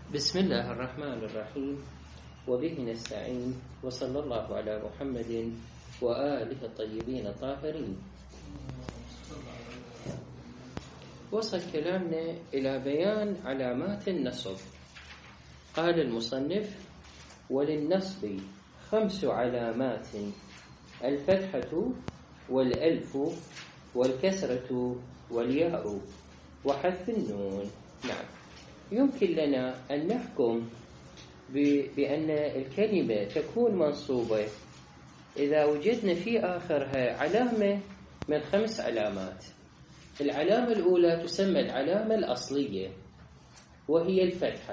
بسم الله الرحمن الرحيم، وبه نستعين، وصلى الله على محمد وآله الطيبين الطاهرين. وصل كلامنا إلى بيان علامات النصب. قال المصنف: وللنصب 5 علامات: الفتحة والألف والكسرة والياء وحذف النون. نعم، يمكن لنا أن نحكم بأن الكلمة تكون منصوبة إذا وجدنا في آخرها علامة من 5 علامات. العلامة الأولى تسمى العلامة الأصلية، وهي الفتحة.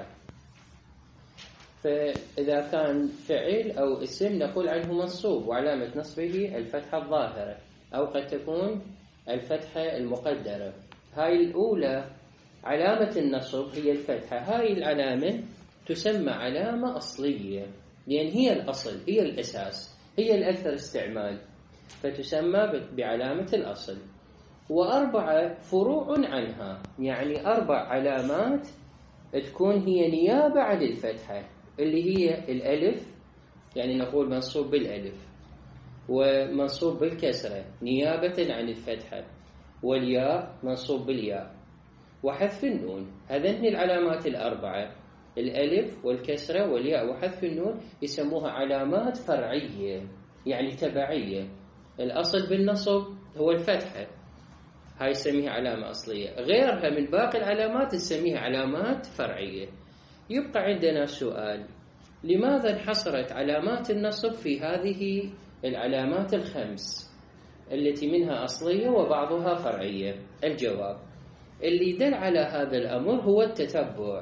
فإذا كان فعل أو اسم نقول عنه منصوب، وعلامة نصبه الفتحة الظاهرة، أو قد تكون الفتحة المقدرة. هاي الأولى علامة النصب هي الفتحة. هاي العلامة تسمى علامة أصلية، لأن هي الأصل، هي الأساس، هي الأكثر استعمال، فتسمى بعلامة الأصل. 4 فروع عنها، يعني 4 علامات تكون هي نيابة عن الفتحة، اللي هي الألف، يعني نقول منصوب بالألف، ومنصوب بالكسرة نيابة عن الفتحة، والياء منصوب بالياء، وحذف النون. هذين العلامات ال4، الألف والكسرة والياء وحذف النون، يسموها علامات فرعية، يعني تبعية. الأصل بالنصب هو الفتحة، هاي يسميها علامة أصلية. غيرها من باقي العلامات نسميها علامات فرعية. يبقى عندنا سؤال: لماذا انحصرت علامات النصب في هذه العلامات ال5 التي منها أصلية وبعضها فرعية؟ الجواب: اللي دل على هذا الأمر هو التتبع،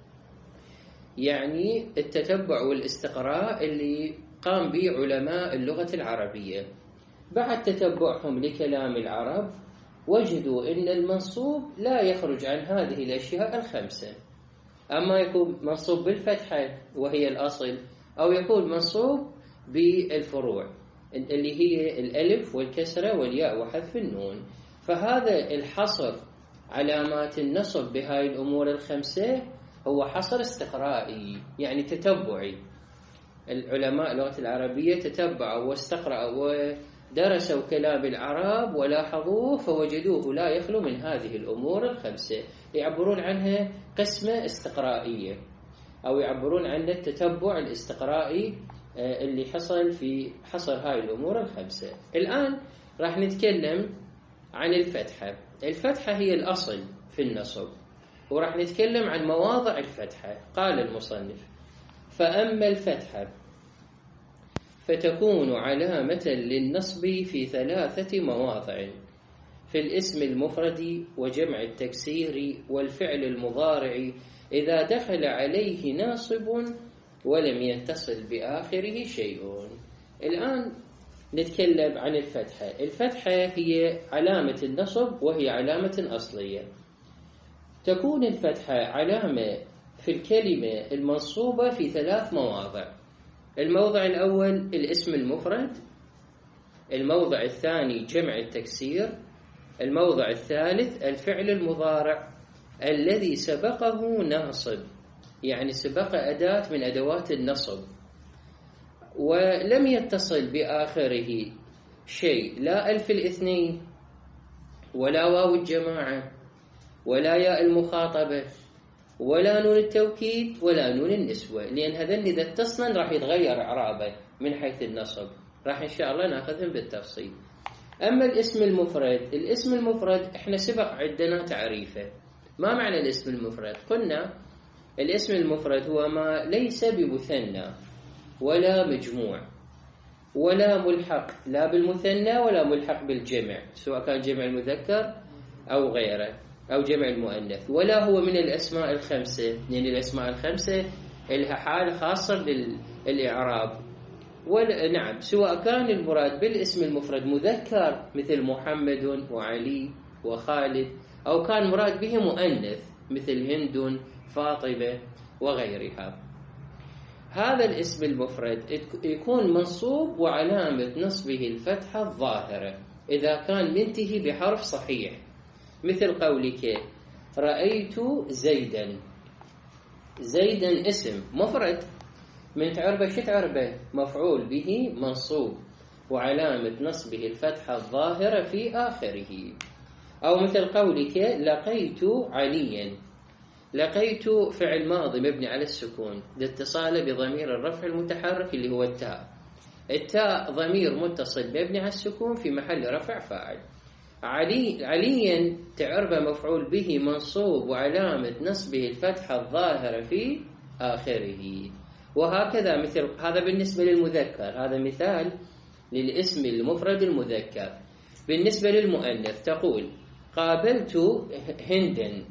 يعني التتبع والاستقراء اللي قام به علماء اللغة العربية. بعد تتبعهم لكلام العرب وجدوا أن المنصوب لا يخرج عن هذه الأشياء ال5، أما يكون منصوب بالفتحة وهي الأصل، أو يكون منصوب بالفروع اللي هي الألف والكسرة والياء وحذف النون. فهذا الحصر علامات النصب بهاي الأمور ال5 هو حصر استقرائي، يعني تتبعي. العلماء اللغة العربية تتبعوا واستقرأوا ودرسوا كلام العرب ولاحظوه، فوجدوه لا يخلو من هذه الأمور ال5، يعبرون عنها قسمة استقرائية، أو يعبرون عن التتبع الاستقرائي اللي حصل في حصر هاي الأمور ال5. الآن راح نتكلم عن الفتحة. الفتحة هي الأصل في النصب، وراح نتكلم عن مواضع الفتحة. قال المصنف: فأما الفتحة فتكون علامة للنصب في 3 مواضع: في الاسم المفرد وجمع التكسير والفعل المضارع إذا دخل عليه ناصب ولم يتصل بآخره شيء. الآن نتكلم عن الفتحة. الفتحة هي علامة النصب، وهي علامة أصلية. تكون الفتحة علامة في الكلمة المنصوبة في 3 مواضع: الموضع الأول الاسم المفرد، الموضع الثاني جمع التكسير، الموضع الثالث الفعل المضارع الذي سبقه ناصب، يعني سبق أداة من أدوات النصب ولم يتصل بآخره شيء، لا ألف الاثنين ولا واو الجماعة ولا ياء المخاطبة ولا نون التوكيد ولا نون النسوة، لأن هذين إذا اتصلن راح يتغير إعرابه من حيث النصب، راح إن شاء الله ناخذهم بالتفصيل. أما الاسم المفرد، الاسم المفرد إحنا سبق عندنا تعريفه. ما معنى الاسم المفرد؟ قلنا الاسم المفرد هو ما ليس بمثنى ولا مجموع ولا ملحق لا بالمثنى ولا ملحق بالجمع، سواء كان جمع المذكر أو غيره أو جمع المؤنث، ولا هو من الأسماء ال5، يعني الأسماء ال5 لها حالة خاصة للإعراب. نعم، سواء كان المراد بالاسم المفرد مذكر مثل محمد وعلي وخالد، أو كان مراد به مؤنث مثل هند فاطمة وغيرها. هذا الاسم المفرد يكون منصوب وعلامة نصبه الفتحة الظاهرة إذا كان منتهي بحرف صحيح، مثل قولك رأيت زيدا، زيدا اسم مفرد من تعربه شو تعربه؟ مفعول به منصوب وعلامة نصبه الفتحة الظاهرة في آخره. أو مثل قولك لقيت عليا. لقيت فعل ماضي مبني على السكون لاتصاله بضمير الرفع المتحرك اللي هو التاء. التاء ضمير متصل مبني على السكون في محل رفع فاعل. عليا تعربه مفعول به منصوب وعلامة نصبه الفتحة الظاهرة في آخره. وهكذا مثل هذا بالنسبة للمذكر، هذا مثال للاسم المفرد المذكر. بالنسبة للمؤنث تقول قابلت هندا.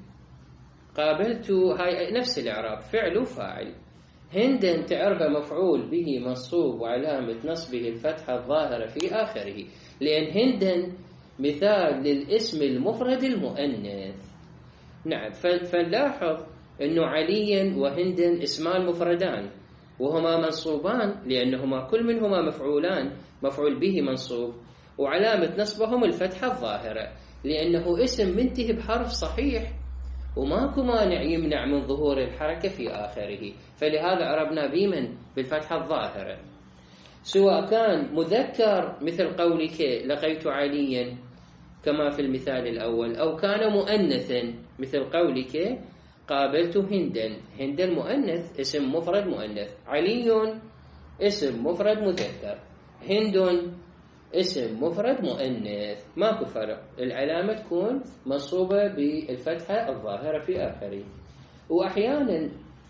قابلت هاي نفس الإعراب فعل وفاعل. هندا تعربه مفعول به منصوب وعلامة نصبه الفتحة الظاهرة في آخره، لأن هندا مثال للاسم المفرد المؤنث. نعم، فنلاحظ أنه عليا وهندا اسمان مفردان وهما منصوبان لأنهما كل منهما مفعولان، مفعول به منصوب وعلامة نصبهم الفتحة الظاهرة لأنه اسم منتهي بحرف صحيح وماكو مانع يمنع من ظهور الحركة في آخره، فلهذا عربنا بمن بالفتحة الظاهرة. سواء كان مذكر مثل قولك لقيت عليا كما في المثال الأول، أو كان مؤنثا مثل قولك قابلت هندا. هندا مؤنث اسم مفرد مؤنث، علي اسم مفرد مذكر، هند اسم مفرد مؤنث، ماكو فرق، العلامة تكون منصوبة بالفتحة الظاهرة في آخره. وأحيانا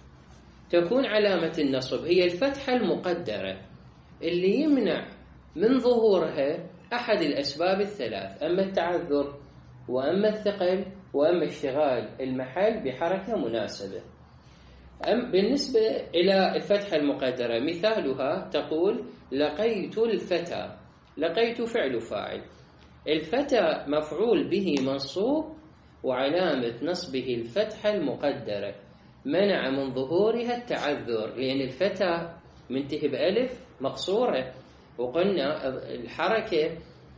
تكون علامة النصب هي الفتحة المقدرة اللي يمنع من ظهورها أحد الأسباب الثلاث، أما التعذر وأما الثقل وأما اشتغال المحل بحركة مناسبة. بالنسبة إلى الفتحة المقدرة مثالها تقول لقيت الفتى. لقيت فعل فاعل، الفتى مفعول به منصوب وعلامة نصبه الفتحة المقدرة منع من ظهورها التعذر لأن الفتى منتهي بألف مقصورة، وقلنا الحركة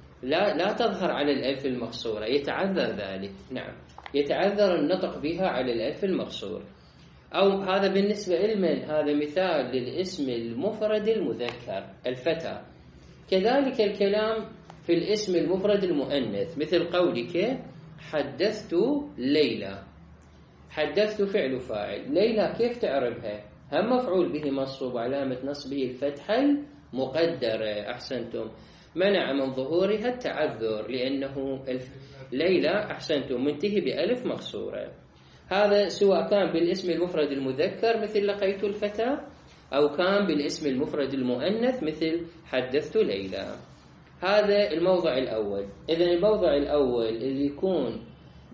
لا تظهر على الألف المقصورة، يتعذر ذلك. نعم، يتعذر النطق بها على الألف المقصور. أو هذا بالنسبة لمن؟ هذا مثال للاسم المفرد المذكر الفتى. كذلك الكلام في الاسم المفرد المؤنث مثل قولك حدثت ليلى. حدثت فعل فاعل، ليلى كيف تعربها؟ هم مفعول به منصوب علامة نصبه الفتحة المقدرة، أحسنتم، منع من ظهورها التعذر لأنه ليلى أحسنتم منتهي بألف مقصورة. هذا سواء كان بالاسم المفرد المذكر مثل لقيت الفتى أو كان بالاسم المفرد المؤنث مثل حدثت ليلى. هذا الموضع الأول. إذن الموضع الأول اللي يكون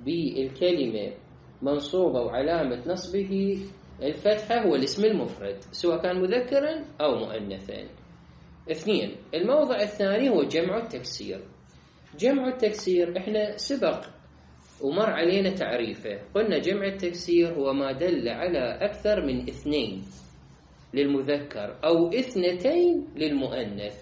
بالكلمة منصوبة وعلامة نصبه الفتحة هو الاسم المفرد سواء كان مذكرا أو مؤنثا. 2. الموضع الثاني هو جمع التكسير. جمع التكسير احنا سبق ومر علينا تعريفه، قلنا جمع التكسير هو ما دل على أكثر من 2 للمذكر أو 2 للمؤنث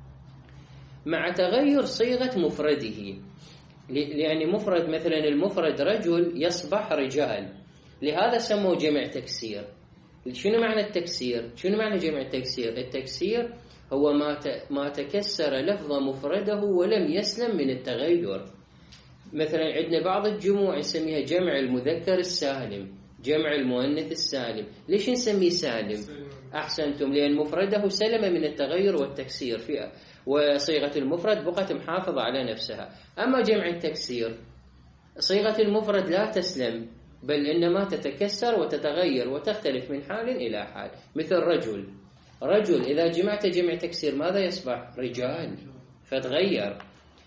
مع تغير صيغة مفرده. يعني مفرد مثلا المفرد رجل يصبح رجال، لهذا سموه جمع تكسير. شنو معنى التكسير؟ شنو معنى جمع التكسير؟ التكسير هو ما تكسر لفظ مفرده ولم يسلم من التغير. مثلا عندنا بعض الجموع نسميها جمع المذكر السالم، جمع المؤنث السالم. ليش نسميه سالم؟ أحسنتم، لأن مفرده سلم من التغير والتكسير فيها، وصيغة المفرد بقت محافظة على نفسها. أما جمع التكسير صيغة المفرد لا تسلم بل إنما تتكسر وتتغير وتختلف من حال إلى حال. مثل رجل، رجل إذا جمعت جمع تكسير ماذا يصبح؟ رجال، فتغير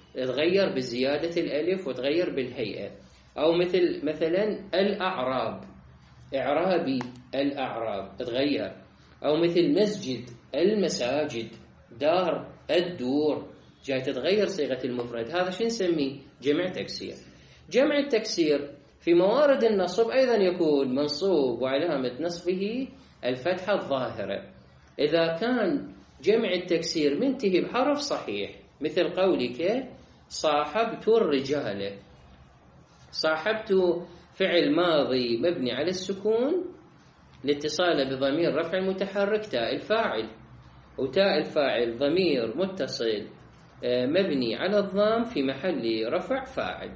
بزيادة الألف وتغير بالهيئة. أو مثلا الأعراب، إعرابي الأعراب تغير. أو مثل مسجد المساجد، دار الدور، جاي تتغير صيغة المفرد. هذا شو نسميه؟ جمع تكسير. جمع التكسير في موارد النصب أيضا يكون منصوب وعلامة نصبه الفتحة الظاهرة إذا كان جمع التكسير منتهي بحرف صحيح، مثل قولك صاحبت الرجال. صاحبت فعل ماضي مبني على السكون لاتصاله بضمير رفع متحرك تاء الفاعل، وتاء الفاعل ضمير متصل مبني على الضم في محل رفع فاعل.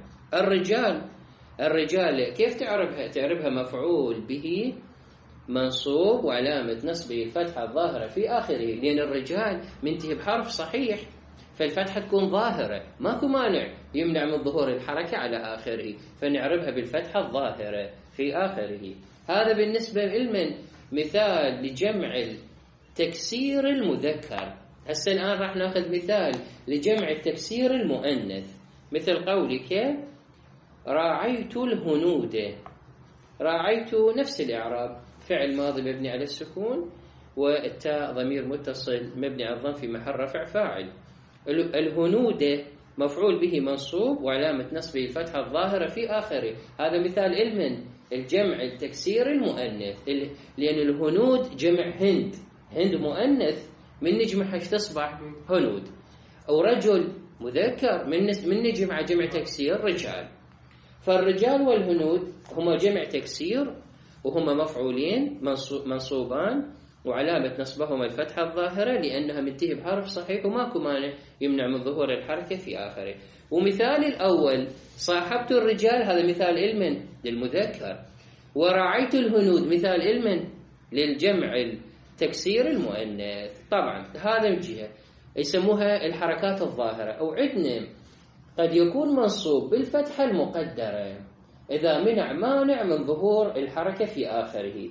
الرجال كيف تعربها؟ تعربها مفعول به منصوب وعلامة نصبه الفتحة الظاهرة في آخره، لأن الرجال منتهي بحرف صحيح، فالفتحة تكون ظاهرة، ماكو مانع يمنع من ظهور الحركة على آخره، فنعربها بالفتحة الظاهرة في آخره. هذا بالنسبة لمن مثال لجمع التكسير المذكر. هسه الآن راح ناخذ مثال لجمع التكسير المؤنث، مثل قولك راعيت الهنود. راعيت نفس الإعراب، فعل ماضي مبني على السكون، والتاء ضمير متصل مبني على الضم في محل رفع فاعل. الهنود مفعول به منصوب وعلامة نصبه الفتحة الظاهرة في آخره. هذا مثال علم الجمع التكسير المؤنث، لأن الهنود جمع هند، هند مؤنث، من نجمع ايش تصبح؟ هنود. أو رجل مذكر، من نجمع جمع تكسير رجال. فالرجال والهنود هما جمع تكسير، وهما مفعولين منصوبان وعلامة نصبهما الفتحة الظاهرة لأنها منتهي بحرف صحيح وماكو مانع يمنع من ظهور الحركة في آخره. ومثال الأول صاحبت الرجال، هذا مثال علم للمذكر، ورعيت الهنود مثال علم للجمع التكسير المؤنث. طبعا هذا من جهة يسموها الحركات الظاهرة. أو عندنا قد يكون منصوب بالفتحة المقدرة إذا منع مانع من ظهور الحركة في آخره،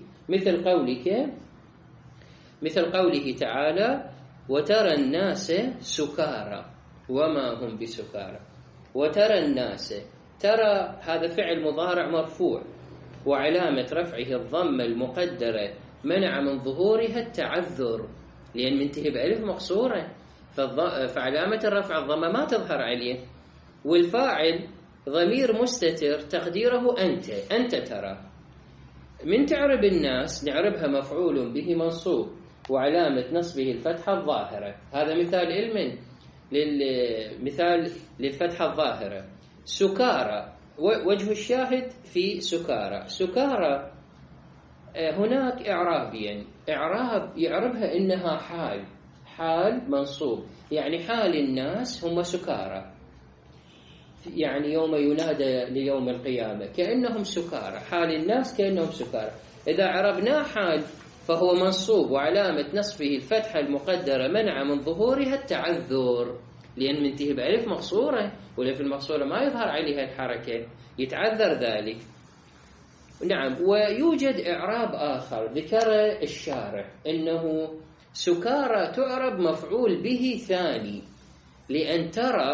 مثل قوله تعالى وترى الناس سكارى وما هم بسكارى. وترى الناس، ترى هذا فعل مضارع مرفوع وعلامة رفعه الضمة المقدرة منع من ظهورها التعذر، لأن منتهي بألف مقصورة، فعلامة الرفع الضمة ما تظهر عليه. والفاعل ضمير مستتر تقديره أنت ترى. من تعرب الناس نعربها مفعول به منصوب وعلامة نصبه الفتحة الظاهرة. هذا مثال علم مثال للفتحة الظاهرة. سكارى، وجه الشاهد في سكارى. سكارى هناك إعرابيا، إعراب يعربها إنها حال منصوب، يعني حال الناس هم سكارى، يعني يوم ينادى ليوم القيامة كأنهم سكارى، حال الناس كأنهم سكارى. إذا عربناه حال فهو منصوب وعلامة نصبه الفتحة المقدرة منع من ظهورها التعذر، لأن منتهي بألف مقصورة، والألف المقصورة ما يظهر عليها الحركة، يتعذر ذلك. نعم. ويوجد إعراب آخر ذكر الشارح إنه سكارى تعرب مفعول به ثاني، لأن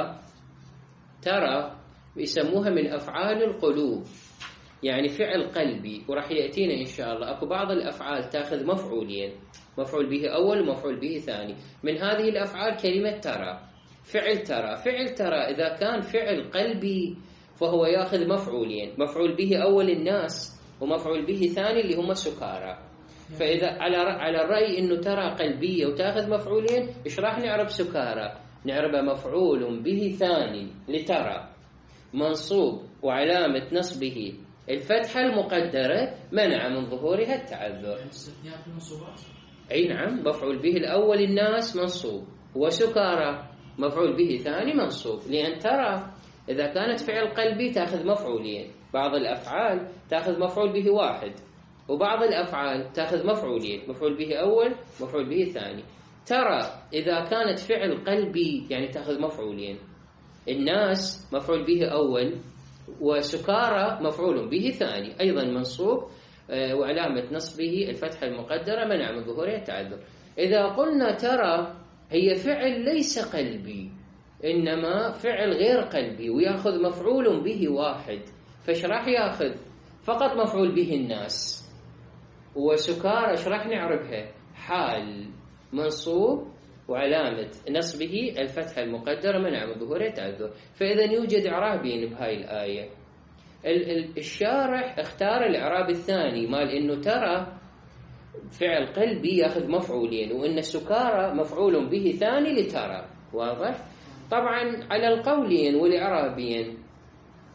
ترى يسموها من أفعال القلوب، يعني فعل قلبي، وراح يأتينا إن شاء الله أكو بعض الأفعال تأخذ مفعولين، مفعول به أول ومفعول به ثاني. من هذه الأفعال كلمة ترى، فعل ترى إذا كان فعل قلبي فهو يأخذ مفعولين، مفعول به أول الناس ومفعول به ثاني اللي هم سكارى. فإذا على الرأي إنه ترى قلبية وتأخذ مفعولين، إيش راح نعرب سكارى؟ نعربه مفعول به ثاني لترى منصوب وعلامة نصبه الفتحة المقدرة منع من ظهورها التعذر. أي نعم، مفعول به الأول الناس منصوب، وسكارى مفعول به ثاني منصوب، لأن ترى إذا كانت فعل قلبي تأخذ مفعولين، بعض الأفعال تأخذ مفعول به واحد، وبعض الأفعال تأخذ مفعولين، مفعول به أول مفعول به ثاني. ترى إذا كانت فعل قلبي يعني تأخذ مفعولين، الناس مفعول به أول، وسكارى مفعول به ثاني أيضا منصوب وعلامة نصبه الفتحة المقدرة منع من ظهورها التعذر. إذا قلنا ترى هي فعل ليس قلبي إنما فعل غير قلبي ويأخذ مفعول به واحد، فايش راح يأخذ؟ فقط مفعول به الناس. وسكارى ايش راح نعرفها؟ حال منصوب وعلامة نصبه الفتحة المقدرة منع من ظهورها التعذر. فإذا يوجد إعرابين بهاي الآية. الشارح اختار الإعراب الثاني مال إنه ترى فعل قلبي يأخذ مفعولين، وإن سكارى مفعول به ثاني لترى. واضح؟ طبعا على القولين والإعرابين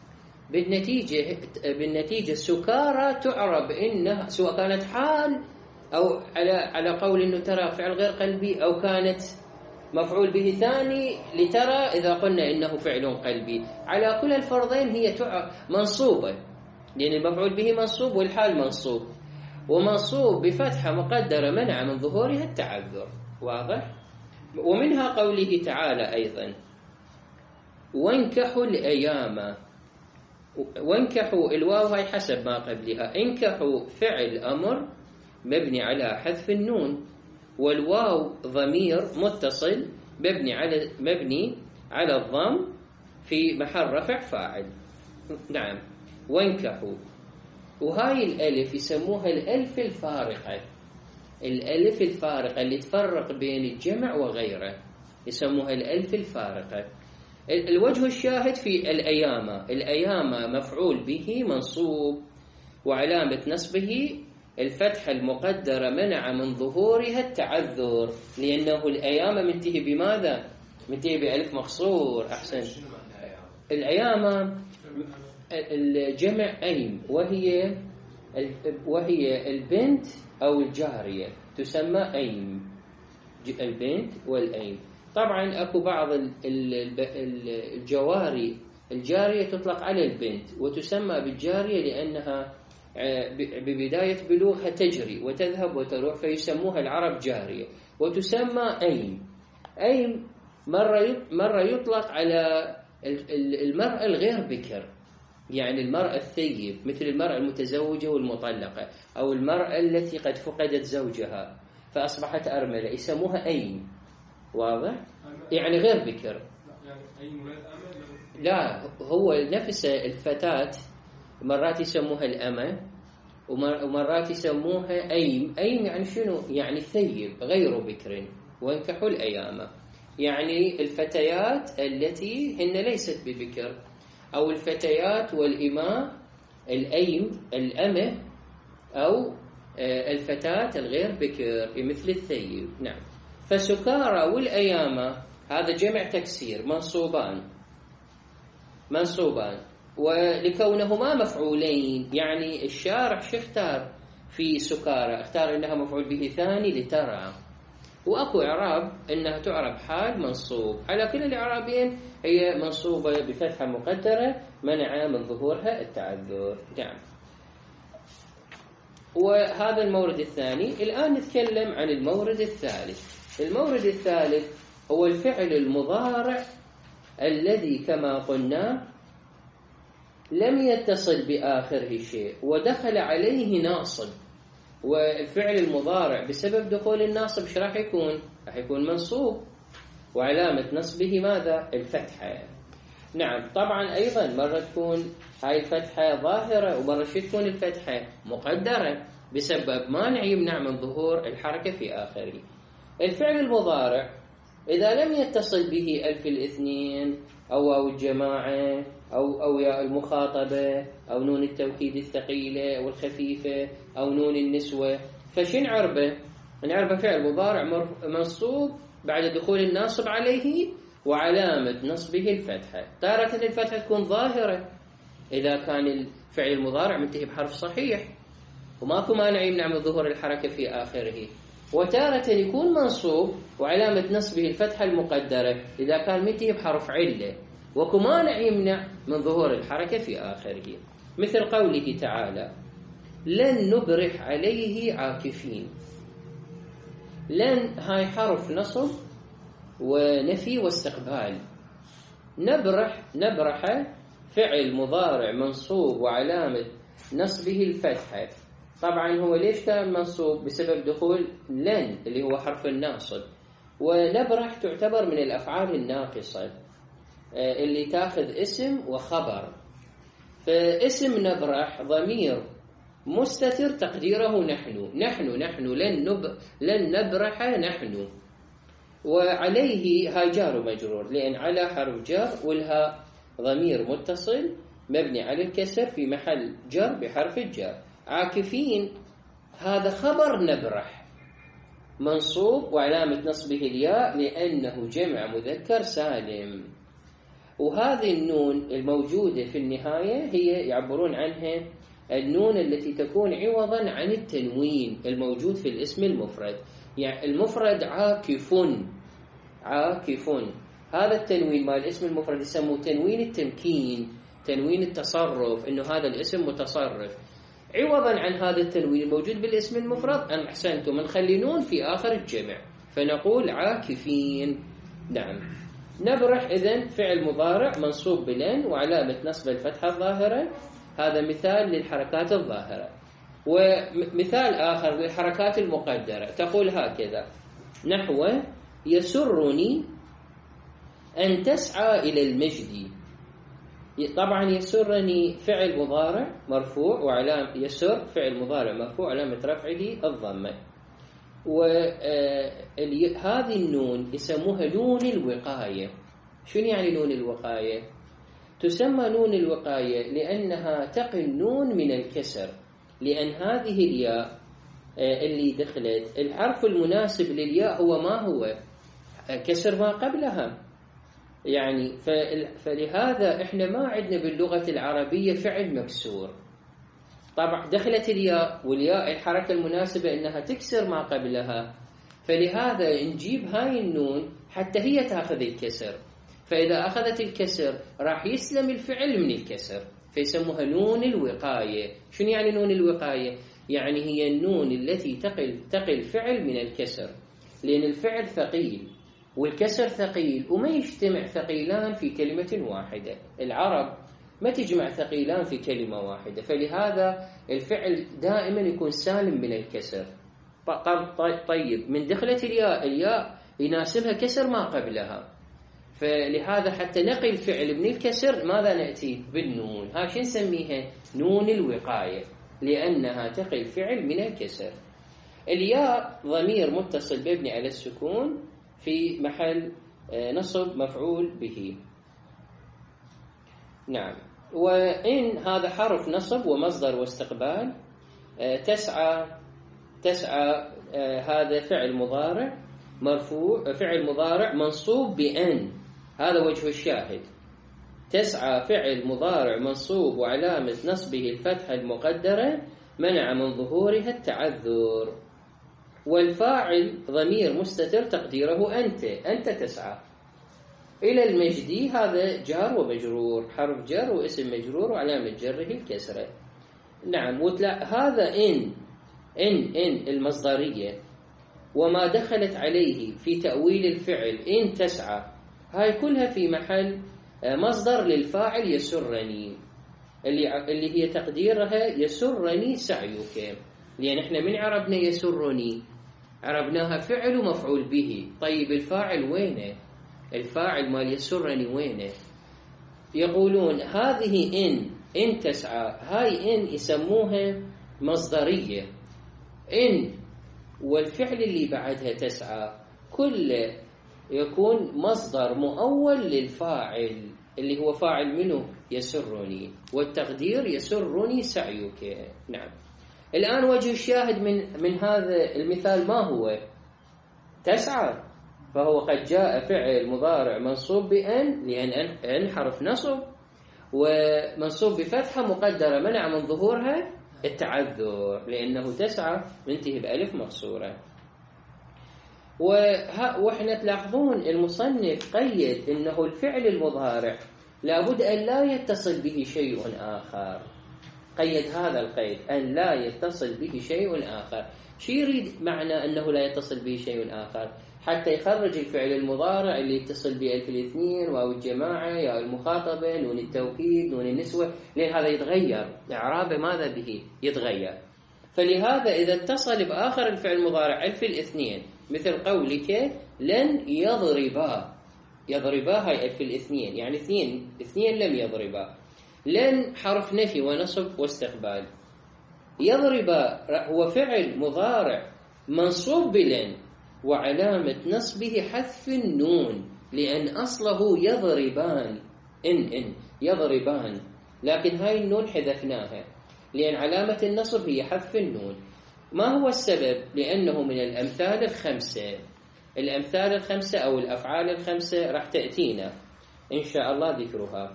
بالنتيجة سكارى تعرب إنها سواء كانت حال أو على قول إنه ترى فعل غير قلبي، أو كانت مفعول به ثاني لترى إذا قلنا إنه فعل قلبي. على كل الفرضين هي منصوبة، لأن المفعول به منصوب والحال منصوب، ومنصوب بفتحة مقدرة منع من ظهورها التعذر. واضح؟ ومنها قوله تعالى أيضا: وانكحوا الأيام. وانكحوا الواو هاي حسب ما قبلها، انكحوا فعل أمر مبني على حذف النون، والواو ضمير متصل مبني على الضم في محل رفع فاعل. نعم، وانكحوا. وهاي الألف يسموها الألف الفارقة، الألف الفارقة اللي تفرق بين الجمع وغيره يسموها الألف الفارقة. الوجه الشاهد في الأيام مفعول به منصوب، وعلامة نصبه الفتحة المقدرة منع من ظهورها التعذر، لأنه الأيام منتهي بماذا؟ منتهي بألف مقصور. أحسن. الأيام الجمع أيم، وهي البنت أو الجارية تسمى أيم، البنت والأيم. طبعا أكو بعض الجواري الجارية تطلق على البنت وتسمى بالجارية لأنها ببداية بلوغها تجري وتذهب وتروح، فيسموها العرب جارية، وتسمى أيم. أيم مرة يطلق على المرأة الغير بكر، يعني المرأة الثيب، مثل المرأة المتزوجة والمطلقة، أو المرأة التي قد فقدت زوجها فأصبحت أرملة، يسموها أيم. واضح؟ يعني غير بكر. لا، هو نفس الفتاة مرات يسموها الأمة ومرات يسموها أيم. أيم يعني شنو؟ يعني ثيب غير بكر. وانكحوا الأيام يعني الفتيات التي هن ليست ببكر، أو الفتيات والإماء، الأيم الأمة، أو الفتاة الغير بكر مثل الثيب. نعم. فسكارى والأيام هذا جمع تكسير منصوبان، ولكونهما مفعولين يعني الشارع شو اختار في سكارى؟ اختار انها مفعول به ثاني لترى، واكو اعراب انها تعرب حال منصوب. على كل الاعرابين هي منصوبه بفتحه مقدره منع من ظهورها التعذر. نعم. وهذا المورد الثاني. الان نتكلم عن المورد الثالث. المورد الثالث هو الفعل المضارع الذي كما قلنا لم يتصل بآخره شيء ودخل عليه ناصب. والفعل المضارع بسبب دخول الناصب ايش راح يكون؟ راح يكون منصوب، وعلامة نصبه ماذا؟ الفتحة. نعم. طبعا أيضا مرة تكون هاي الفتحة ظاهرة، ومرة تكون الفتحة مقدرة بسبب مانع يمنع من ظهور الحركة في آخره. الفعل المضارع إذا لم يتصل به ألف الاثنين أو واو الجماعة أو ياء المخاطبة أو نون التوكيد الثقيلة والخفيفة أو نون النسوة، فشن نعربه؟ نعربه فعل مضارع منصوب بعد دخول الناصب عليه وعلامة نصبه الفتحة. تارة الفتحة تكون ظاهرة إذا كان الفعل المضارع منتهي بحرف صحيح وماكو مانع يمنع من ظهور الحركة في آخره، وتارة يكون منصوب وعلامة نصبه الفتحة المقدرة إذا كان منتهي بحرف علة وكو مانع يمنع من ظهور الحركة في آخره، مثل قوله تعالى: لن نبرح عليه عاكفين. لن هاي حرف نصب ونفي واستقبال. نبرح فعل مضارع منصوب وعلامة نصبه الفتحة. طبعا هو ليش كان منصوب؟ بسبب دخول لن اللي هو حرف الناصب. ونبرح تعتبر من الأفعال الناقصة اللي تاخذ اسم وخبر. فاسم نبرح ضمير مستتر تقديره نحن لن نبرح نحن، وعليه هاي جار ومجرور لأن على حرف جر والها ضمير متصل مبني على الكسر في محل جر بحرف الجر. عاكفين هذا خبر نبرح منصوب وعلامة نصبه الياء لأنه جمع مذكر سالم. وهذه النون الموجودة في النهاية هي يعبرون عنها النون التي تكون عوضا عن التنوين الموجود في الاسم المفرد. يعني المفرد عاكف، عاكف، هذا التنوين مال الاسم المفرد يسموه تنوين التمكين، تنوين التصرف، انه هذا الاسم متصرف. عوضا عن هذا التنوين الموجود بالاسم المفرد أن أحسنتم نخلي نون في آخر الجمع فنقول عاكفين. نعم. نبرح إذن فعل مضارع منصوب بلن وعلامة نصب الفتحة الظاهرة، هذا مثال للحركات الظاهرة. ومثال آخر للحركات المقدرة تقول هكذا نحو يسرني أن تسعى إلى المجد. طبعا يسرني فعل مضارع مرفوع وعلامة يسر فعل مضارع مرفوع علامة رفعه الضمة. وهذه النون يسموها نون الوقاية. شنو يعني نون الوقاية؟ تسمى نون الوقاية لأنها تقي النون من الكسر، لأن هذه الياء اللي دخلت الحرف المناسب للياء هو ما هو؟ كسر ما قبلها. يعني فلهذا احنا ما عندنا باللغة العربية فعل مكسور. طبعا دخلت الياء والياء الحركة المناسبة انها تكسر ما قبلها، فلهذا نجيب هاي النون حتى هي تاخذ الكسر، فإذا أخذت الكسر راح يسلم الفعل من الكسر، فيسموها نون الوقاية. شنو يعني نون الوقاية؟ يعني هي النون التي تقي الفعل من الكسر، لأن الفعل ثقيل والكسر ثقيل وما يجتمع ثقيلان في كلمة واحدة. العرب ما تجمع ثقيلان في كلمة واحدة، فلهذا الفعل دائما يكون سالم من الكسر. طيب من دخلت الياء يناسبها كسر ما قبلها، فلهذا حتى نقي الفعل من الكسر ماذا نأتي؟ بالنون. ها شو نسميها؟ نون الوقاية، لأنها تقي الفعل من الكسر. الياء ضمير متصل مبني على السكون في محل نصب مفعول به. نعم. وإن هذا حرف نصب ومصدر واستقبال. تسعى هذا فعل مضارع مرفوع، فعل مضارع منصوب بأن، هذا وجه الشاهد. تسعى فعل مضارع منصوب وعلامة نصبه الفتحة المقدرة منع من ظهورها التعذر. والفاعل ضمير مستتر تقديره أنت تسعى. إلى المجدي هذا جار ومجرور، حرف جر واسم مجرور وعلامة جره الكسرة. نعم. هذا إن المصدرية وما دخلت عليه في تأويل الفعل إن تسعى، هاي كلها في محل مصدر للفاعل يسرني، اللي هي تقديرها يسرني سعيك. لأن احنا من عربنا يسرني عربناها فعل ومفعول به. طيب الفاعل وينه؟ الفاعل مال يسرني وينه؟ يقولون هذه إن تسعى، هاي إن يسموها مصدرية إن، والفعل اللي بعدها تسعى كله يكون مصدر مؤول للفاعل اللي هو فاعل منه يسرني، والتقدير يسرني سعيك. نعم. الآن وجه الشاهد من هذا المثال ما هو؟ تسعى، فهو قد جاء فعل مضارع منصوب بأن، لأن أن حرف نصب ومنصوب بفتحة مقدرة منع من ظهورها التعذر، لأنه تسعى منتهي بألف مقصورة. وإحنا تلاحظون المصنف قيد إنه الفعل المضارع لابد أن لا يتصل به شيء آخر. قيد هذا القيد أن لا يتصل به شيء آخر. شو يريد معنى أنه لا يتصل به شيء آخر؟ حتى يخرج الفعل المضارع اللي يتصل بألف الاثنين واو الجماعة يا المخاطبة نون التوكيد نون النسوة، لأن هذا يتغير إعرابه ماذا به؟ يتغير. فلهذا إذا اتصل بآخر الفعل المضارع ألف الاثنين مثل قولك لن يضربا هاي ألف الاثنين، يعني اثنين لم يضربا. لن حرف نفي ونصب واستقبال. يضربا هو فعل مضارع منصوب بلن وعلامة نصبه حذف النون، لأن أصله يضربان إن يضربان، لكن هاي النون حذفناها لأن علامة النصب هي حذف النون. ما هو السبب؟ لأنه من الأمثال الخمسة. الأمثال الخمسة أو الأفعال الخمسة راح تأتينا إن شاء الله ذكرها.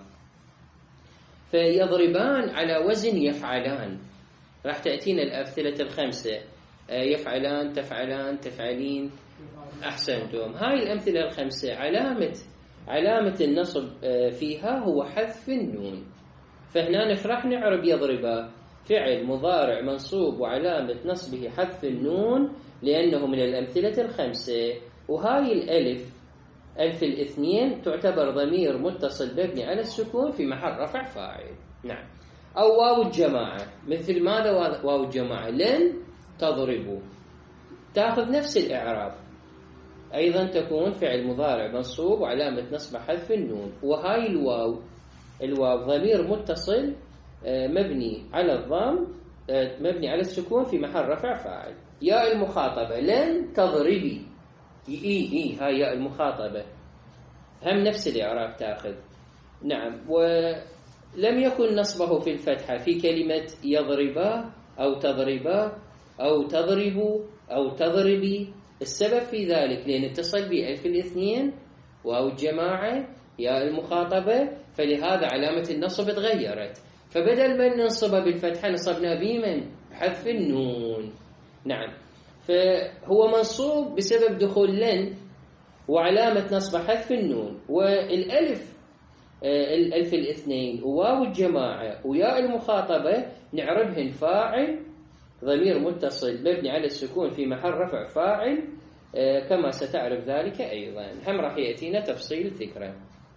فيضربان على وزن يفعلان، راح تأتينا الأمثلة الخمسة: يفعلان، تفعلان، تفعلين. أحسنتم. هاي الأمثلة الخمسة علامة النصب فيها هو حذف النون. فهنا راح نعرب يضربا فعل مضارع منصوب وعلامة نصبه حذف النون لأنه من الأمثلة الخمسة. وهاي الألف، ألف الاثنين، تعتبر ضمير متصل مبني على السكون في محل رفع فاعل. نعم. أو واو الجماعة، مثل ماذا واو الجماعة؟ لن تضربوا، تأخذ نفس الإعراب، أيضا تكون فعل مضارع منصوب وعلامة نصب حذف النون. وهاي الواو ضمير متصل مبني على الضم، مبني على السكون في محل رفع فاعل. ياء المخاطبة لن تضربي، هاي ياء المخاطبة هم نفس الإعراب تأخذ. نعم. ولم يكن نصبه في الفتحة في كلمة يضربا أو تضربا أو تضربوا أو تضربي. السبب في ذلك لأن اتصل بألف الاثنين واو الجماعة ياء المخاطبة، فلهذا علامة النصب تغيرت. فبدل من ننصبه بالفتحة نصبنا بمن؟ حذف النون. نعم. فهو منصوب بسبب دخول لن، وعلامة نصب حذف النون. والألف، الألف الاثنين وواو الجماعة وياء المخاطبة نعربهن فاعل ضمير متصل مبني على السكون في محل رفع فاعل، كما ستعرف ذلك أيضا. هم راح يأتينا تفصيل ذكره.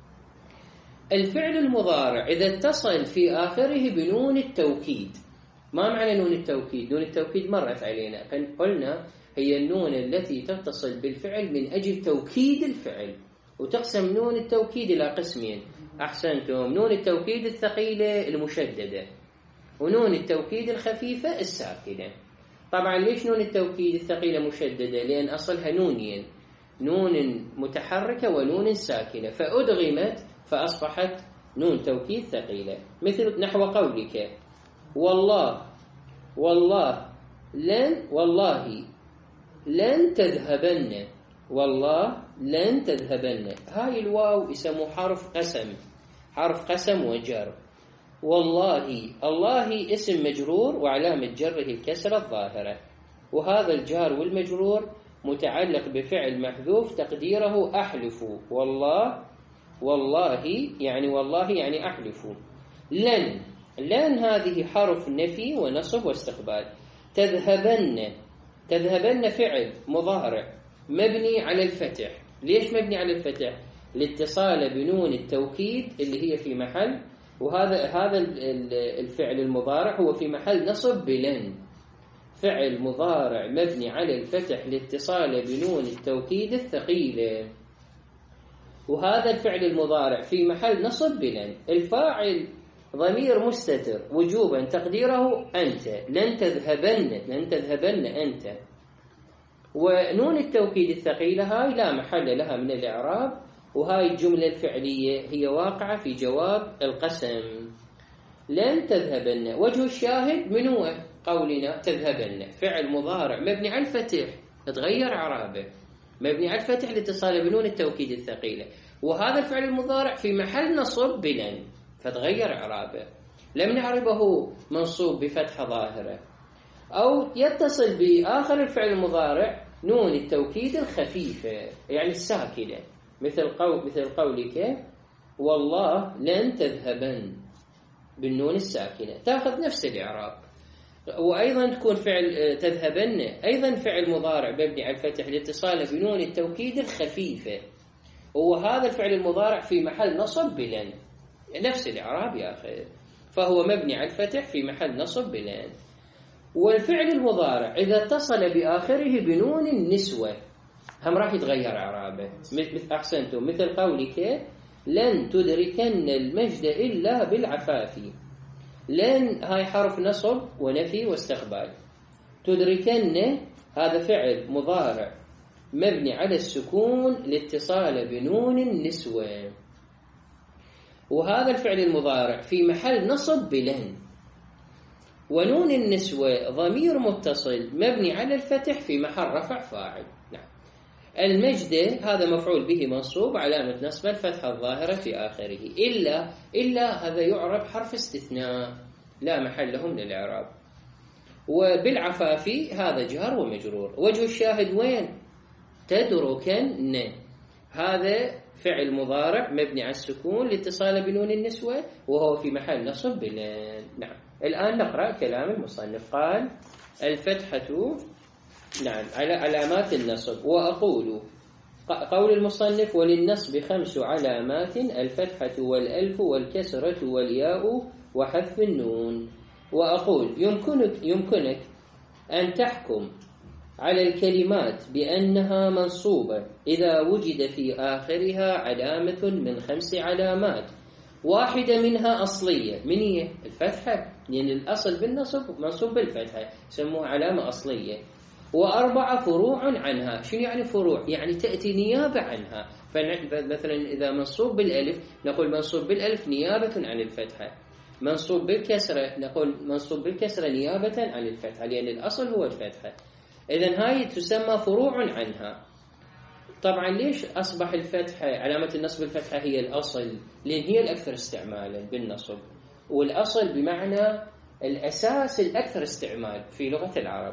الفعل المضارع إذا اتصل في آخره بنون التوكيد. ما معنى نون التوكيد؟ نون التوكيد مرت علينا، قلنا هي النون التي تتصل بالفعل من أجل توكيد الفعل، وتقسم نون التوكيد إلى قسمين. أحسنتم. نون التوكيد الثقيلة المشددة، ونون التوكيد الخفيفة الساكنة. طبعا ليش نون التوكيد الثقيلة مشددة؟ لأن أصلها نونين، نون متحركة ونون ساكنة، فأدغمت فأصبحت نون توكيد ثقيلة. مثل نحو قولك والله لن تذهبن، والله لن تذهبن. هاي الواو يسموه حرف قسم وجر. الله اسم مجرور وعلامة جره الكسرة الظاهرة، وهذا الجار والمجرور متعلق بفعل محذوف تقديره أحلف. والله يعني أحلف. لن هذه حرف نفي ونصب واستقبال. تذهبن فعل مضارع مبني على الفتح. ليش مبني على الفتح؟ لاتصال بنون التوكيد اللي هي في محل، وهذا الفعل المضارع هو في محل نصب بلن. فعل مضارع مبني على الفتح لاتصال بنون التوكيد الثقيلة، وهذا الفعل المضارع في محل نصب بلن. الفاعل ضمير مستتر وجوبا تقديره أنت. لن تذهبن أنت. ونون التوكيد الثقيلة هاي لا محل لها من الإعراب، وهاي الجملة الفعلية هي واقعة في جواب القسم. لن تذهبن. وجه الشاهد من هو قولنا تذهبن؟ فعل مضارع مبني على الفتح، تتغير إعرابه، مبني على الفتح لاتصال بنون التوكيد الثقيلة، وهذا الفعل المضارع في محل نصب بلن، فتغير إعرابه. لم نعربه منصوب بفتحة ظاهرة. أو يتصل بآخر الفعل المضارع نون التوكيد الخفيفة يعني الساكنة، مثل قولك والله لن تذهبن بالنون الساكنة، تأخذ نفس الإعراب. وأيضا تكون فعل تذهبن أيضا فعل مضارع مبني على الفتح لاتصاله بنون التوكيد الخفيفة، وهذا الفعل المضارع في محل نصب بلن، نفس الإعراب يا أخي، فهو مبني على الفتح في محل نصب بلن. والفعل المضارع إذا اتصل بآخره بنون النسوة هم راح يتغير إعرابه. أحسنتم. مثل قولك لن تدركن المجد إلا بالعفاف. لن هاي حرف نصب ونفي واستقبال. تدركن هذا فعل مضارع مبني على السكون لاتصال بنون النسوة، وهذا الفعل المضارع في محل نصب بلن. ونون النسوة ضمير متصل مبني على الفتح في محل رفع فاعل. نعم. المجد هذا مفعول به منصوب علامة نصب الفتحة الظاهرة في آخره، إلا هذا يعرب حرف استثناء لا محل له من الإعراب. وبالعفافي هذا جار ومجرور. وجه الشاهد وين؟ تدركن، هذا فعل مضارع مبني على السكون لاتصاله بنون النسوة وهو في محل نصب بلين. نعم. الآن نقرأ كلام المصنف. قال الفتحة نعم على علامات النصب. وأقول قول المصنف وللنصب 5 علامات: الفتحة والألف والكسرة والياء وحذف النون. وأقول يمكنك أن تحكم على الكلمات بأنها منصوبة إذا وجد في آخرها علامة من 5 علامات، واحدة منها أصلية. من هي؟ الفتحة، لأن الأصل بالنصب منصوب بالفتحة يسموها علامة أصلية. و4 فروع عنها. شنو يعني فروع؟ يعني تأتي نيابة عنها. فمثلا إذا منصوب بالألف نقول منصوب بالألف نيابة عن الفتحة، منصوب بالكسرة نقول منصوب بالكسرة نيابة عن الفتحة، لأن الأصل هو الفتحة. إذن هاي تسمى فروع عنها. طبعا ليش أصبح الفتحة علامة النصب الفتحة هي الأصل؟ لأن هي الأكثر استعمالا بالنصب، والأصل بمعنى الأساس الأكثر استعمال في لغة العرب.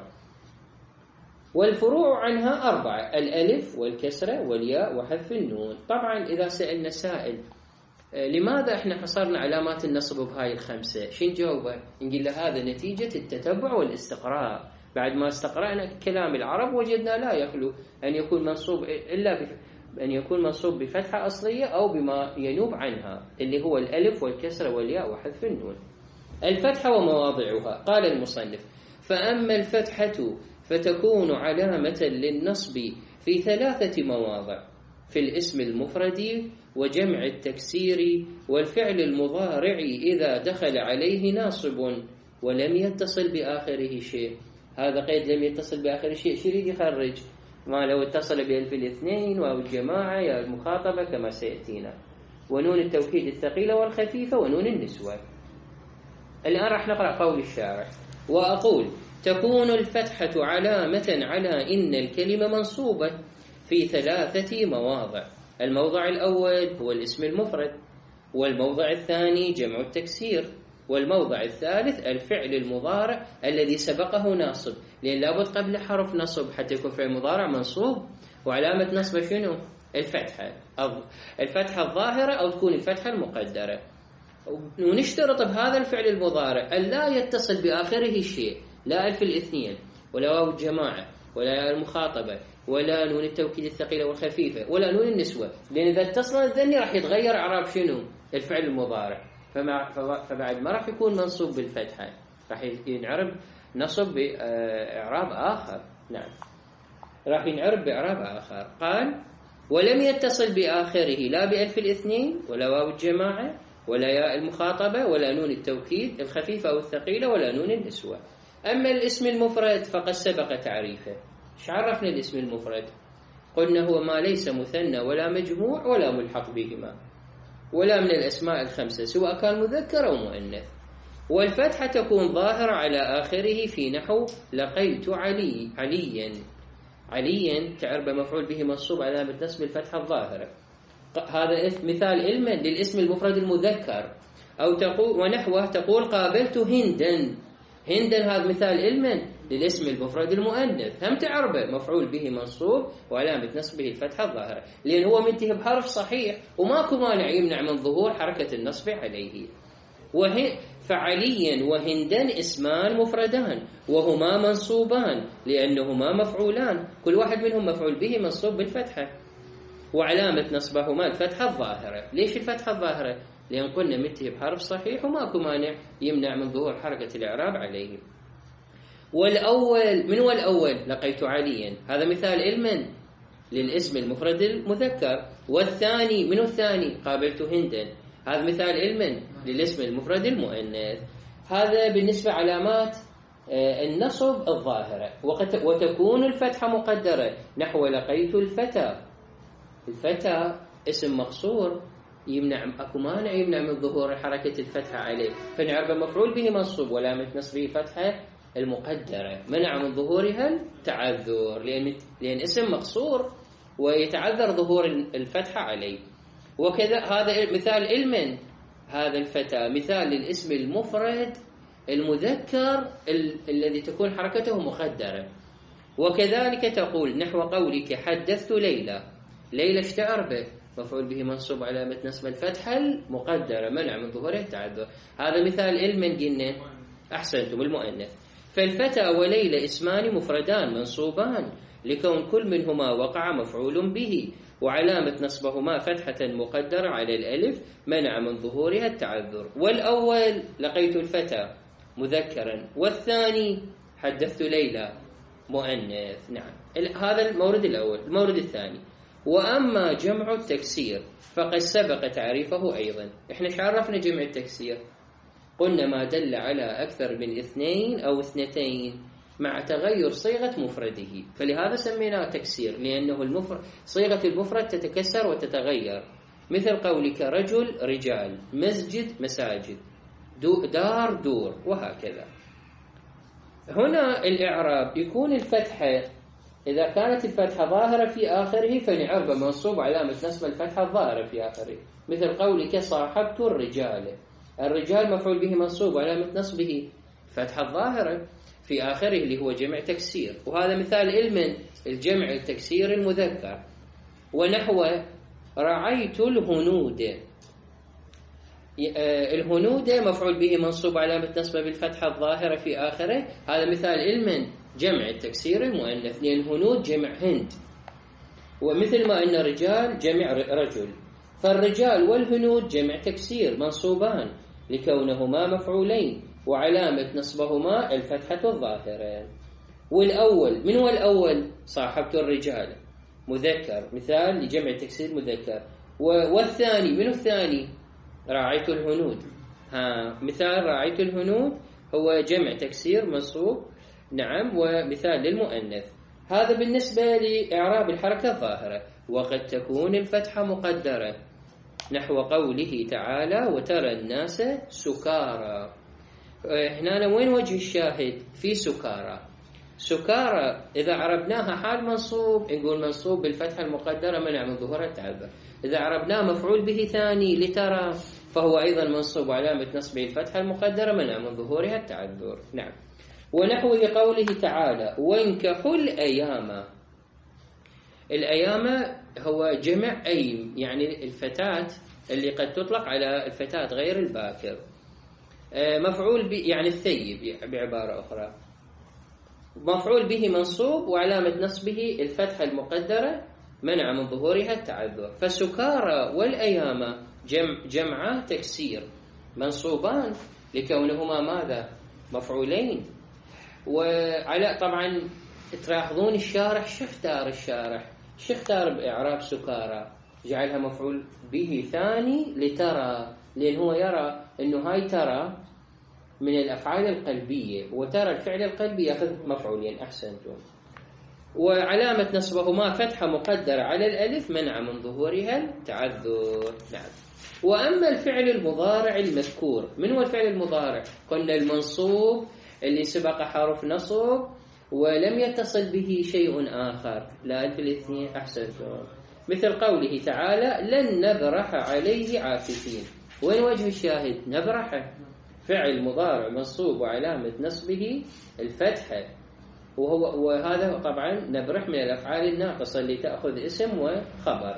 والفروع عنها 4: الألف والكسرة والياء وحذف النون. طبعا إذا سألنا سائل لماذا احنا حصرنا علامات النصب بهاي ال5؟ شو نجاوبه؟ نقول له هذا نتيجة التتبع والاستقراء. بعد ما استقرأنا كلام العرب وجدنا لا يخلو أن يكون منصوب أن يكون منصوب بفتحة أصلية أو بما ينوب عنها اللي هو الألف والكسرة والياء وحذف النون. الفتحة ومواضعها. قال المصنف: فأما الفتحة فتكون علامة للنصب في 3 مواضع: في الاسم المفرد وجمع التكسير والفعل المضارع إذا دخل عليه ناصب ولم يتصل بآخره شيء. هذا قيد لم يتصل بآخره شيء، شو يريد يخرج؟ ما لو اتصل بألف الاثنين واو الجماعة يا المخاطبة كما سيأتينا، ونون التوكيد الثقيلة والخفيفة ونون النسوة. الآن راح نقرأ قول الشارع: وأقول تكون الفتحة علامة على إن الكلمة منصوبة في 3 مواضع: الموضع الأول هو الاسم المفرد، والموضع الثاني جمع التكسير، والموضع الثالث الفعل المضارع الذي سبقه ناصب، لأن لابد قبل حرف نصب حتى يكون فعل مضارع منصوب. وعلامة نصبه شنو؟ الفتحة الظاهرة أو تكون الفتحة المقدرة. ونشترط بهذا الفعل المضارع أن لا يتصل بآخره شيء، لا ألف الاثنين ولا واو الجماعة ولا المخاطبة ولا نون التوكيد الثقيلة والخفيفة ولا نون النسوة، لأن إذا اتصل الذني راح يتغير إعراب شنو؟ الفعل المضارع. فبعد ما راح يكون منصوب بالفتحة، راح ينعرب نصب بإعراب آخر. نعم، راح ينعرب بإعراب آخر. قال: ولم يتصل بآخره لا بألف الاثنين ولا واو الجماعة ولا ياء المخاطبة ولا نون التوكيد الخفيفة أو الثقيلة ولا نون النسوة. أما الاسم المفرد فقد سبق تعريفه. ايش عرفنا الاسم المفرد؟ قلنا هو ما ليس مثنى ولا مجموع ولا ملحق بهما ولا من الأسماء الخمسة سواء كان مذكر أو مؤنث. والفتحة تكون ظاهرة على آخره في نحو لقيت عليا تعرب مفعول به منصوب علامة نصب الفتحة الظاهرة. هذا مثال علما للاسم المفرد المذكر. أو تقول ونحوه تقول قابلت هندا هذا مثال علما للاسم المفرد المؤنث، هم تعربه مفعول به منصوب وعلامة نصبه الفتحة الظاهرة، لأن هو منتهي بحرف صحيح وماكو مانع يمنع من ظهور حركة النصب عليه. فعليا وهندا اسمان مفردان وهما منصوبان لأنهما مفعولان، كل واحد منهم مفعول به منصوب بالفتحة، وعلامة نصبهما الفتحة الظاهرة. ليش الفتحة الظاهرة؟ لأن قلنا منتهي بحرف صحيح وماكو مانع يمنع من ظهور حركة الإعراب عليه. والأول، من هو الأول؟ لقيت عليا، هذا مثال علما للاسم المفرد المذكر. والثاني، من الثاني؟ قابلت هندا، هذا مثال علما للاسم المفرد المؤنث. هذا بالنسبة علامات النصب الظاهرة. وتكون الفتحة مقدرة نحو لقيت الفتى اسم مقصور يمنع، اكو مانع يمنع من ظهور حركة الفتحة عليه، فنعرف مفعول به منصوب ولامة نصبه فتحة المقدرة، منع من ظهورها التعذر لأن اسم مقصور ويتعذر ظهور الفتحة عليه. وكذا هذا مثال المن، هذا الفتى مثال للاسم المفرد المذكر الذي تكون حركته مقدرة. وكذلك تقول نحو قولك حدثت ليلى، ليلى اشتعر به، مفعول به منصوب علامة نصب الفتحة المقدرة منع من ظهوره التعذر. هذا مثال المن قلنا، أحسنتم، المؤنث. فالفتى وليلى اسمان مفردان منصوبان لكون كل منهما وقع مفعول به، وعلامة نصبهما فتحة مقدرة على الألف منع من ظهورها التعذر. والأول لقيت الفتى مذكرا، والثاني حدثت ليلى مؤنث. نعم، هذا المورد الأول. المورد الثاني، وأما جمع التكسير فقد سبق تعريفه أيضا. إحنا عرفنا جمع التكسير، قلنا ما دل على أكثر من 2 أو 2 مع تغير صيغة مفرده، فلهذا سميناه تكسير، لأنه صيغة المفرد تتكسر وتتغير، مثل قولك رجل رجال، مسجد مساجد، دار دور، وهكذا. هنا الإعراب يكون الفتحة، إذا كانت الفتحة ظاهرة في آخره فنعرب منصوب علامة نصب الفتحة الظاهرة في آخره، مثل قولك صاحبت الرجال، الرجال مفعول به منصوب علامة نصبه فتحة الظاهرة في آخره اللي هو جمع تكسير. وهذا مثال المن، الجمع التكسير المذكر. ونحو رعيت الهنود، الهنود مفعول به منصوب علامة نصبه بالفتحة الظاهرة في آخره، هذا مثال المن جمع التكسير المؤنث، لأن هنود جمع هند، ومثل ما أن رجال جمع رجل، فالرجال والهنود جمع تكسير منصوبان لكونهما مفعولين، وعلامة نصبهما الفتحة الظاهرة. والأول، من هو الأول؟ صاحبت الرجال مذكر، مثال لجمع تكسير مذكر. والثاني، من الثاني؟ راعيت الهنود، مثال راعيت الهنود هو جمع تكسير منصوب، نعم، ومثال للمؤنث. هذا بالنسبة لإعراب الحركة الظاهرة. وقد تكون الفتحة مقدرة، نحو قوله تعالى وترى الناس سكارى. هنا وين وجه الشاهد؟ في سكارى. سكارى إذا عربناها حال منصوب نقول منصوب بالفتحة المقدرة منع من ظهور التعذر. إذا عربناه مفعول به ثاني لترى فهو أيضا منصوب علامة نصبه الفتحة المقدرة منع من ظهورها التعذر. نعم. ونحو قوله تعالى وانكحوا الأيام، الأيام هو جمع أيم، يعني الفتاة اللي قد تطلق على الفتاة غير الباكر، مفعول به يعني الثيب بعبارة أخرى، مفعول به منصوب وعلامة نصبه الفتحة المقدرة منع من ظهورها التعذر. فسكارى والأيام جمعا تكسير منصوبان لكونهما ماذا؟ مفعولين. وعلى طبعا تلاحظون الشارح شختار، شختار بإعراب سكارى، جعلها مفعول به ثاني لترى، لأن هو يرى أنه هاي ترى من الأفعال القلبية، وترى الفعل القلبي يأخذ مفعولين. أحسنتم. وعلامة نصبهما فتحة مقدرة على الألف منع من ظهورها التعذر. نعم. وأما الفعل المضارع المذكور، من هو الفعل المضارع؟ قلنا المنصوب اللي سبق حرف نصب ولم يتصل به شيء آخر، لا ألف الاثنين. أحسنتم. مثل قوله تعالى لن نبرح عليه عاكفين. وين وجه الشاهد؟ نبرح فعل مضارع منصوب وعلامة نصبه الفتحة، وهذا طبعا نبرح من الأفعال الناقصة اللي تأخذ اسم وخبر.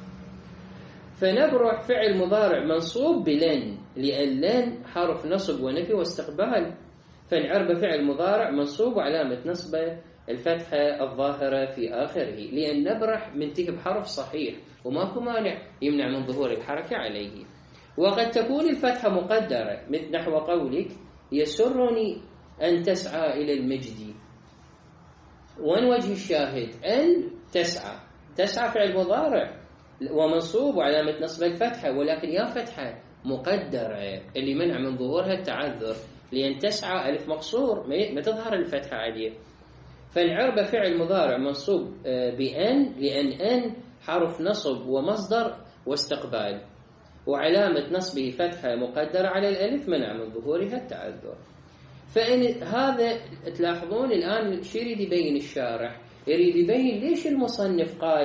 فنبرح فعل مضارع منصوب بلن، لأن لن حرف نصب ونفي واستقبال، فنعرب فعل مضارع منصوب وعلامة نصبه الفتحة الظاهرة في آخره، لأن نبرح منتهي بحرف صحيح وماكو مانع يمنع من ظهور الحركة عليه. وقد تكون الفتحة مقدرة، مثل نحو قولك يسرني أن تسعى إلى المجد. وين وجه الشاهد؟ أن تسعى، تسعى فعل مضارع ومنصوب وعلامة نصب الفتحة، ولكن يا فتحة مقدرة اللي منع من ظهورها التعذر، لأن تسعى ألف مقصور ما تظهر الفتحة عليه. فالعرب فعل مضارع منصوب بأن، لأن أن حرف نصب ومصدر واستقبال، وعلامة نصبه فتحة مقدرة على الألف منع من ظهورها التعذر. فإن هذا تلاحظون الآن شو يريد يبين الشارح؟ يريد يبين ليش المصنف قال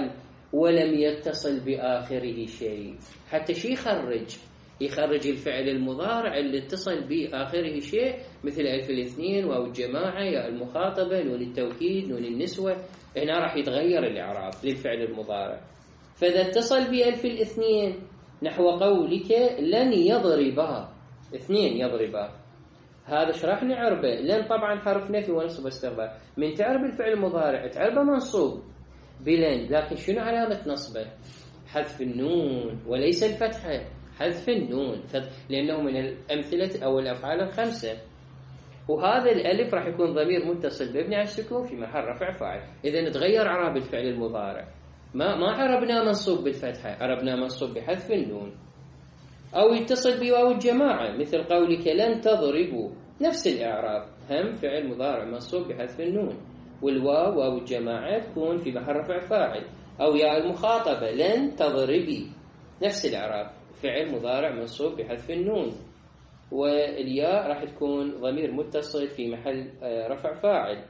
ولم يتصل بآخره شيء. حتى شي يخرج الفعل المضارع اللي اتصل بآخره شيء، مثل ألف الاثنين، واو الجماعة، ياء المخاطبة، نون التوكيد، نون النسوة. هنا راح يتغير الإعراب للفعل المضارع. فإذا اتصل بألف الاثنين نحو قولك لن يضربا، اثنين يضربا، هذا ايش راح نعربه؟ لن طبعا حرف نفي ونصب استغبار. من تعرب الفعل المضارع تعربه منصوب بلن، لكن شنو علامة نصبه؟ حذف النون وليس الفتحة، حذف النون، لأنه من الأمثلة أو الأفعال الخمسة. وهذا الألف راح يكون ضمير متصل مبني على السكون في محل رفع فاعل. إذا نتغير إعراب الفعل المضارع، ما عربنا منصوب بالفتحة، عربنا منصوب بحذف النون. أو يتصل بواو الجماعة مثل قولك لن تضربوا، نفس الإعراب، هم فعل مضارع منصوب بحذف النون، والواو واو الجماعة تكون في محل رفع فاعل. أو ياء المخاطبة لن تضربي، نفس الإعراب، فعل مضارع منصوب بحذف النون، والياء راح تكون ضمير متصل في محل رفع فاعل.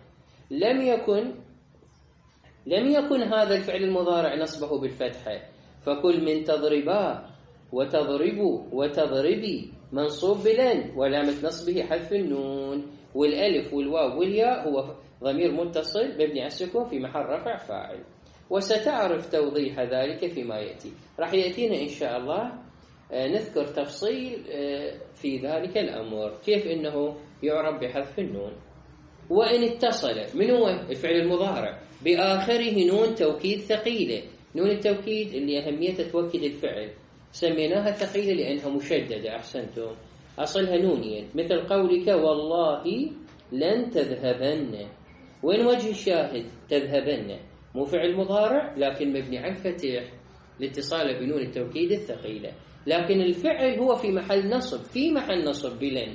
لم يكن هذا الفعل المضارع نصبه بالفتحة، فكل من تضربا وتضربوا وتضربي منصوب بلن، وعلامة نصبه حذف النون، والألف والواو والياء هو ضمير متصل مبني على السكون في محل رفع فاعل. وستعرف توضيح ذلك فيما يأتي، راح يأتينا إن شاء الله نذكر تفصيل في ذلك الأمر، كيف إنه يعرب بحذف النون. وإن اتصل، من هو الفعل المضارع؟ بآخره نون توكيد ثقيلة. نون التوكيد اللي أهميتها توكد الفعل، سميناها ثقيلة لأنها مشددة، أحسنتم، أصلها نونيا، مثل قولك والله لن تذهبن. وين وجه الشاهد؟ تذهبن مو فعل مضارع لكن مبني على الفتح لاتصاله بنون التوكيد الثقيلة، لكن الفعل هو في محل نصب، في محل نصب بلن،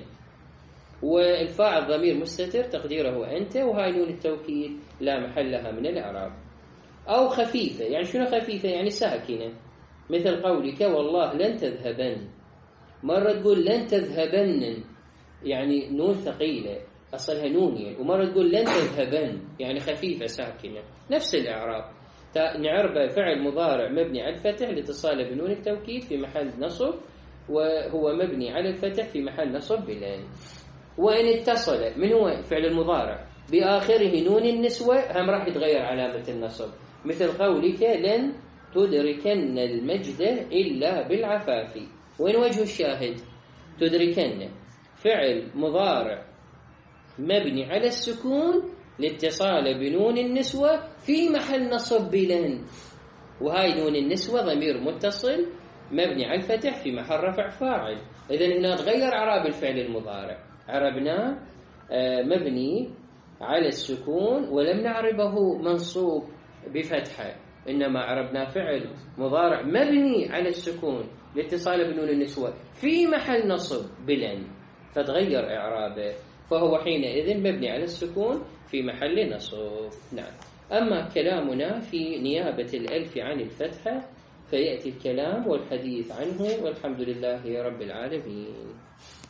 والفاعل ضمير مستتر تقديره أنت، وهاي نون التوكيد لا محل لها من الإعراب. أو خفيفة، يعني شنو خفيفة؟ يعني ساكنة، مثل قولك والله لن تذهبن. مرة تقول لن تذهبن يعني نون ثقيلة أصلها نونية، ومرة تقول لن تذهبن يعني خفيفة ساكنة، نفس الإعراب. نعرب فعل مضارع مبني على الفتح لاتصاله بنون التوكيد في محل نصب، وهو مبني على الفتح في محل نصب بلن. وإن اتصل، من هو فعل المضارع؟ بآخره نون النسوة، هم راح يتغير علامة النصب، مثل قولك لن تدركن المجد إلا بالعفاف. وين وجه الشاهد؟ تدركن فعل مضارع مبني على السكون لاتصال بنون النسوة في محل نصب بلن، وهاي نون النسوة ضمير متصل مبني على الفتح في محل رفع فاعل. إذن هنا تغير إعراب الفعل المضارع، عربناه مبني على السكون ولم نعربه منصوب بفتحة، إنما عربنا فعل مضارع مبني على السكون لاتصال بنون النسوة في محل نصب بلن، فتغير إعرابه، فهو حينئذ مبني على السكون في محل نصب. نعم. أما كلامنا في نيابة الألف عن الفتحة فيأتي الكلام والحديث عنه، والحمد لله رب العالمين.